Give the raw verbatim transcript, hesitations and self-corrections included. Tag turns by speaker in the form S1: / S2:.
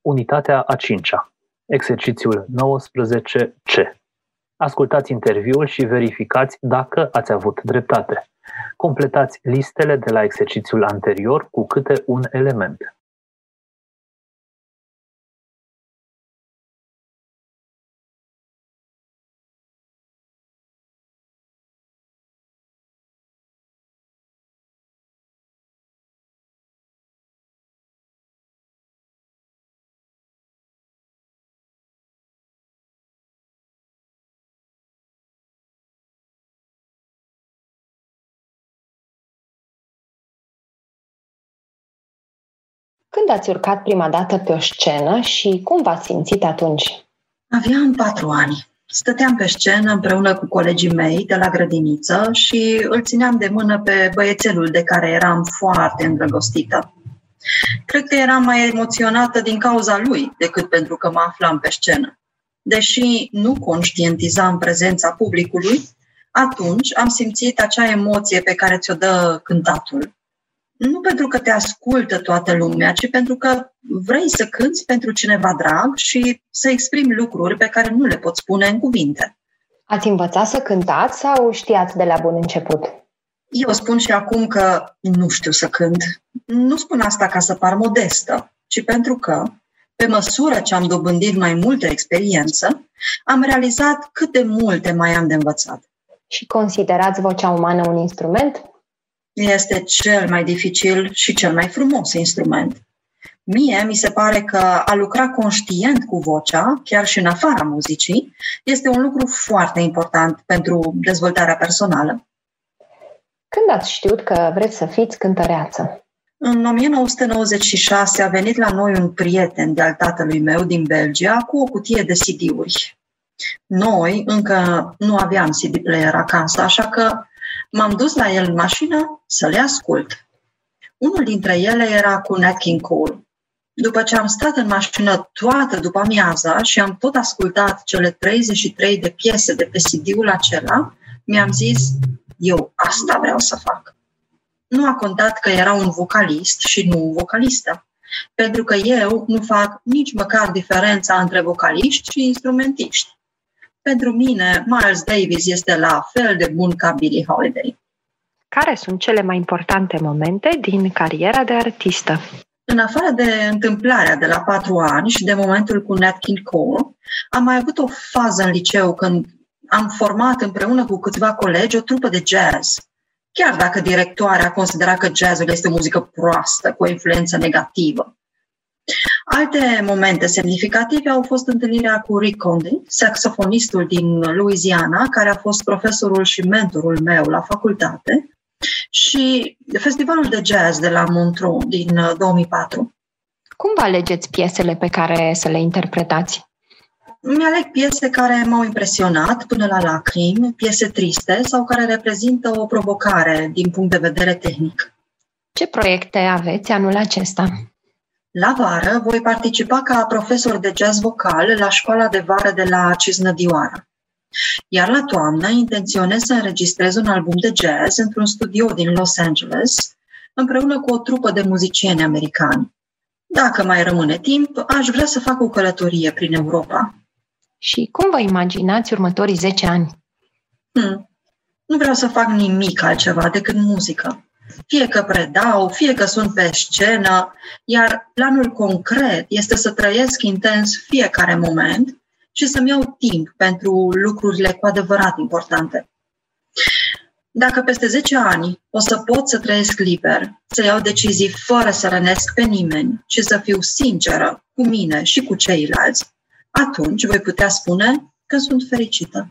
S1: Unitatea a cincea, exercițiul nouăsprezece C. Ascultați interviul și verificați dacă ați avut dreptate. Completați listele de la exercițiul anterior cu câte un element.
S2: Când ați urcat prima dată pe o scenă și cum v-ați simțit atunci?
S3: Aveam patru ani. Stăteam pe scenă împreună cu colegii mei de la grădiniță și îl țineam de mână pe băiețelul de care eram foarte îndrăgostită. Cred că eram mai emoționată din cauza lui decât pentru că mă aflam pe scenă. Deși nu conștientizam prezența publicului, atunci am simțit acea emoție pe care ți-o dă cântatul. Nu pentru că te ascultă toată lumea, ci pentru că vrei să cânți pentru cineva drag și să exprimi lucruri pe care nu le poți spune în cuvinte.
S2: Ați învățat să cântați sau știați de la bun început?
S3: Eu spun și acum că nu știu să cânt. Nu spun asta ca să par modestă, ci pentru că, pe măsură ce am dobândit mai multă experiență, am realizat cât de multe mai am de învățat.
S2: Și considerați vocea umană un instrument?
S3: Este cel mai dificil și cel mai frumos instrument. Mie mi se pare că a lucra conștient cu vocea, chiar și în afara muzicii, este un lucru foarte important pentru dezvoltarea personală.
S2: Când ați știut că vreți să fiți cântăreață?
S3: În nouăsprezece nouăzeci și șase a venit la noi un prieten de-al tatălui meu din Belgia cu o cutie de C D-uri. Noi încă nu aveam C D player acasă, așa că m-am dus la el în mașină să le ascult. Unul dintre ele era cu Nat King Cole. După ce am stat în mașină toată după amiaza și am tot ascultat cele treizeci și trei de piese de pe C D-ul acela, mi-am zis, eu asta vreau să fac. Nu a contat că era un vocalist și nu vocalistă, pentru că eu nu fac nici măcar diferența între vocaliști și instrumentiști. Pentru mine, Miles Davis este la fel de bun ca Billie Holiday.
S2: Care sunt cele mai importante momente din cariera de artistă?
S3: În afară de întâmplarea de la patru ani și de momentul cu Nat King Cole, am mai avut o fază în liceu când am format împreună cu câțiva colegi o trupă de jazz. Chiar dacă directoarea considera că jazzul este o muzică proastă, cu o influență negativă. Alte momente semnificative au fost întâlnirea cu Rick Conde, saxofonistul din Louisiana, care a fost profesorul și mentorul meu la facultate, și festivalul de jazz de la Montreux din două mii patru.
S2: Cum vă alegeți piesele pe care să le interpretați?
S3: Mi-aleg piese care m-au impresionat până la lacrimi, piese triste sau care reprezintă o provocare din punct de vedere tehnic.
S2: Ce proiecte aveți anul acesta?
S3: La vară voi participa ca profesor de jazz vocal la școala de vară de la Cisnădioara. Iar la toamnă intenționez să înregistrez un album de jazz într-un studio din Los Angeles, împreună cu o trupă de muzicieni americani. Dacă mai rămâne timp, aș vrea să fac o călătorie prin Europa.
S2: Și cum vă imaginați următorii zece ani?
S3: Hmm. Nu vreau să fac nimic altceva decât muzică. Fie că predau, fie că sunt pe scenă, iar planul concret este să trăiesc intens fiecare moment și să-mi iau timp pentru lucrurile cu adevărat importante. Dacă peste zece ani o să pot să trăiesc liber, să iau decizii fără să rănesc pe nimeni și să fiu sinceră cu mine și cu ceilalți, atunci voi putea spune că sunt fericită.